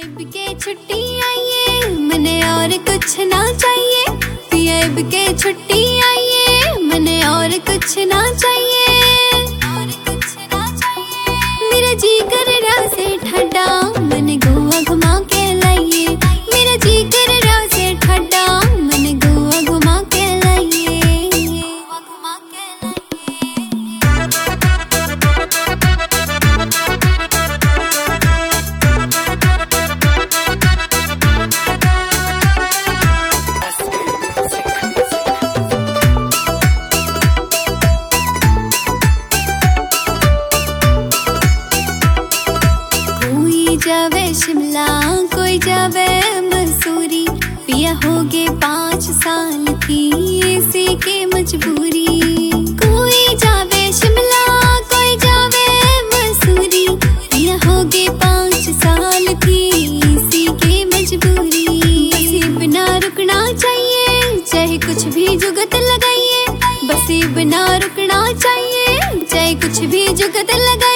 पीएब के छुट्टी आइए, मने और कुछ ना चाहिए। पीएब के छुट्टी आइए, मने और कुछ ना चाहिए। और कुछ ना चाहिए। मेरा जी कर रहा से ठंडा, मने गोवा घुमा के लाइए। मेरा जी कर रहा से ठंडा, मने गोवा घुमा के लाइए। गोवा घुमा के जावे शिमला, कोई जावे मसूरी। पिया होगे 5 साल की इसी की मजबूरी। कोई जावे शिमला, कोई जावे मसूरी। पिया होगे 5 साल की इसी की मजबूरी। बसी बिना रुकना चाहिए, चाहे कुछ भी जुगत लगाइए। बसी बिना रुकना चाहिए, चाहे कुछ भी जुगत लगाइए।